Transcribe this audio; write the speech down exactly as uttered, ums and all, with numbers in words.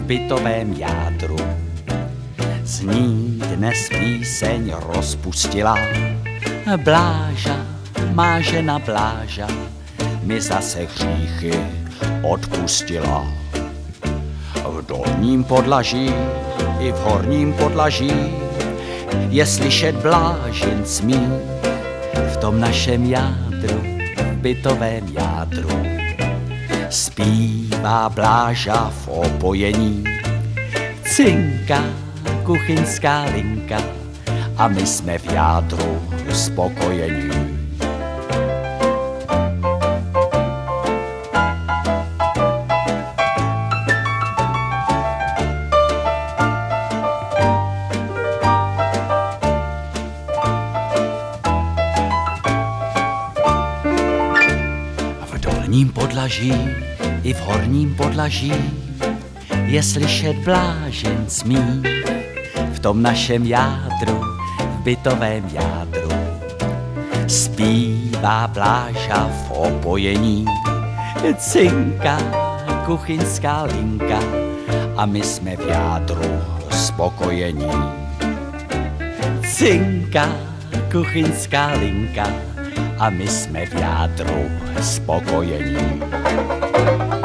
bytovém jádru. Zní dnes píseň rozpustila, Bláža, má žena Bláža, mi zase hříchy odpustila. V dolním podlaží i v horním podlaží je slyšet Blážin smích, v tom našem jádru, v bytovém jádru. Zpívá Bláža v opojení, cinká kuchyňská linka a my jsme v jádru spokojení. V dolním podlaží i v horním podlaží je slyšet Blážin smích, v tom našem jádru, v bytovém jádru. Zpívá Bláža v opojení, cinká kuchyňská linka a my jsme v jádru spokojení. Cinká kuchyňská linka a my jsme v jádru spokojení.